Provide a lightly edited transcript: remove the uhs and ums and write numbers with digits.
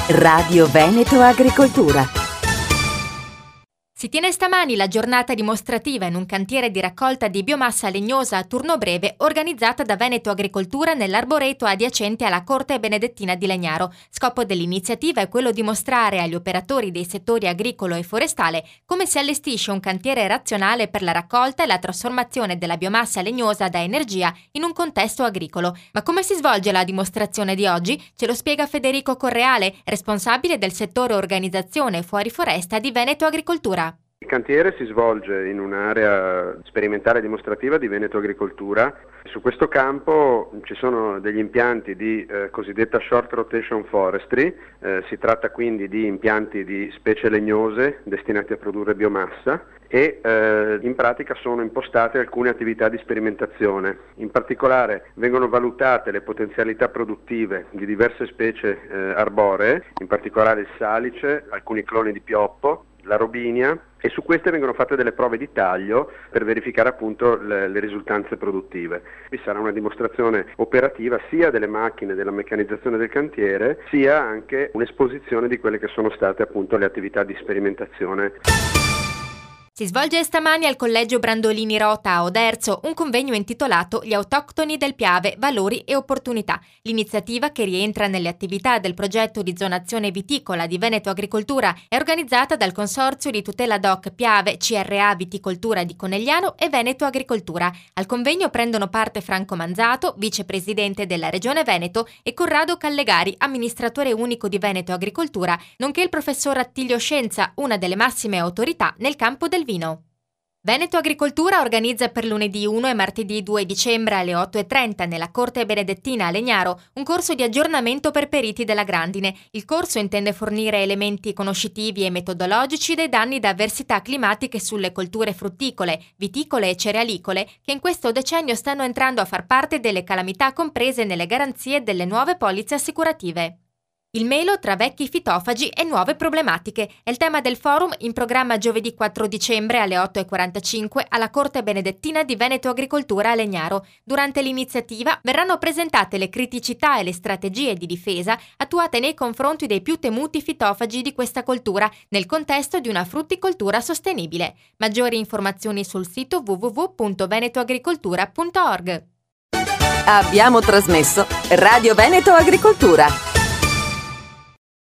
Radio Veneto Agricoltura. Si tiene stamani la giornata dimostrativa in un cantiere di raccolta di biomassa legnosa a turno breve organizzata da Veneto Agricoltura nell'arboreto adiacente alla Corte Benedettina di Legnaro. Scopo dell'iniziativa è quello di mostrare agli operatori dei settori agricolo e forestale come si allestisce un cantiere razionale per la raccolta e la trasformazione della biomassa legnosa da energia in un contesto agricolo. Ma come si svolge la dimostrazione di oggi? Ce lo spiega Federico Correale, responsabile del settore organizzazione fuori foresta di Veneto Agricoltura. Il cantiere si svolge in un'area sperimentale dimostrativa di Veneto Agricoltura. Su questo campo ci sono degli impianti di cosiddetta short rotation forestry, si tratta quindi di impianti di specie legnose destinati a produrre biomassa e in pratica sono impostate alcune attività di sperimentazione. In particolare vengono valutate le potenzialità produttive di diverse specie arboree, in particolare il salice, alcuni cloni di pioppo, la robinia, e su queste vengono fatte delle prove di taglio per verificare appunto le risultanze produttive. Vi sarà una dimostrazione operativa sia delle macchine, della meccanizzazione del cantiere, sia anche un'esposizione di quelle che sono state appunto le attività di sperimentazione. Si svolge stamani al Collegio Brandolini Rota a Oderzo un convegno intitolato Gli autoctoni del Piave, valori e opportunità. L'iniziativa, che rientra nelle attività del progetto di zonazione viticola di Veneto Agricoltura, è organizzata dal Consorzio di Tutela DOC Piave, CRA Viticoltura di Conegliano e Veneto Agricoltura. Al convegno prendono parte Franco Manzato, vicepresidente della Regione Veneto, e Corrado Callegari, amministratore unico di Veneto Agricoltura, nonché il professor Attilio Scienza, una delle massime autorità nel campo del vino. Veneto Agricoltura organizza per lunedì 1 e martedì 2 dicembre alle 8:30 nella Corte Benedettina a Legnaro un corso di aggiornamento per periti della grandine. Il corso intende fornire elementi conoscitivi e metodologici dei danni da avversità climatiche sulle colture frutticole, viticole e cerealicole che in questo decennio stanno entrando a far parte delle calamità comprese nelle garanzie delle nuove polizze assicurative. Il melo tra vecchi fitofagi e nuove problematiche è il tema del forum in programma giovedì 4 dicembre alle 8:45 alla Corte Benedettina di Veneto Agricoltura a Legnaro. Durante l'iniziativa verranno presentate le criticità e le strategie di difesa attuate nei confronti dei più temuti fitofagi di questa coltura nel contesto di una frutticoltura sostenibile. Maggiori informazioni sul sito www.venetoagricoltura.org. Abbiamo trasmesso Radio Veneto Agricoltura.